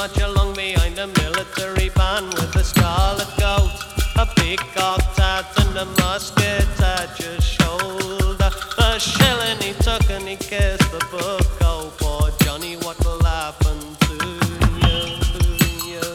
march along behind a military band with a scarlet coat, a peacocked hat and a musket at your shoulder. The shilling he took and he kissed the book. Oh, poor Johnny, what will happen to you?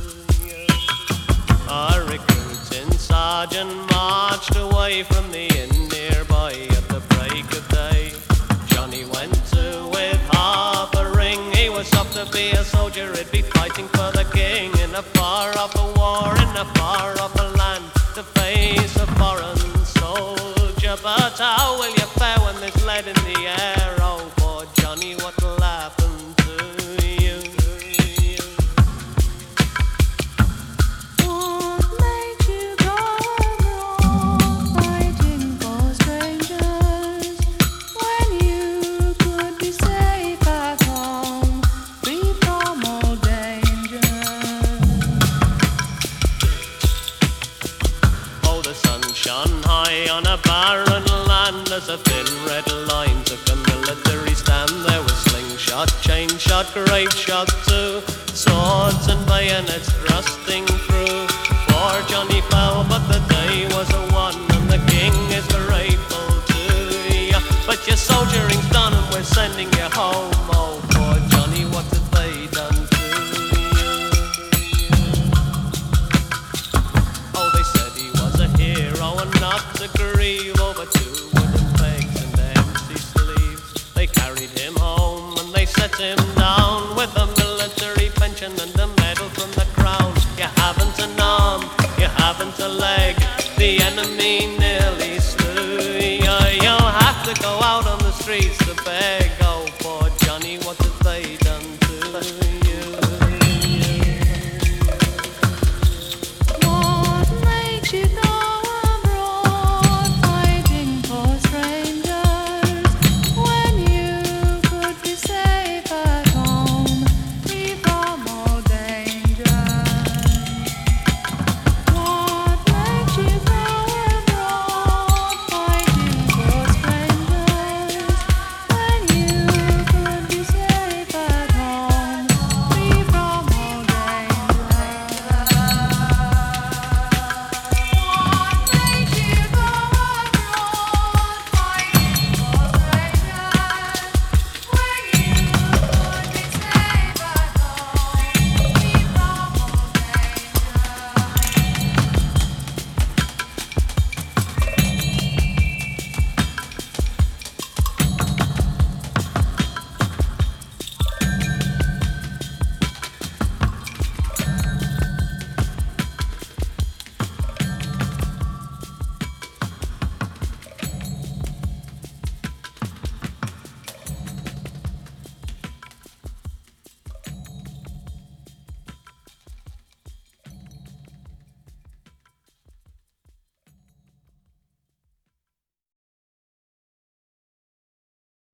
A recruiting sergeant marched away from the inn nearby at the break of day. Johnny went to with half a ring. He was up to be a soldier, he'd be fighting for the king in a far off a war, in a far off a land, to face a foreign soldier. But how will you fare when there's lead in the air? Oh, poor Johnny, what will happen to you? What made you go abroad fighting for strangers when you could be safe at home, free from all danger? Oh, the sun shone high on a barren land as a thin red line took a military stand. There was slingshot, chain shot, grape shot too, swords and bayonets thrusting through. Poor Johnny fell, but the day was a one, and the king is grateful to you. But your soldiering's done and we're sending you home. Oh, poor Johnny, what have they done to you? Oh, they said he was a hero and not to grieve over two wooden pegs and empty sleeves. They carried him home and they set him down with a military pension and a medal from the crown. You haven't an arm, you haven't a leg, the enemy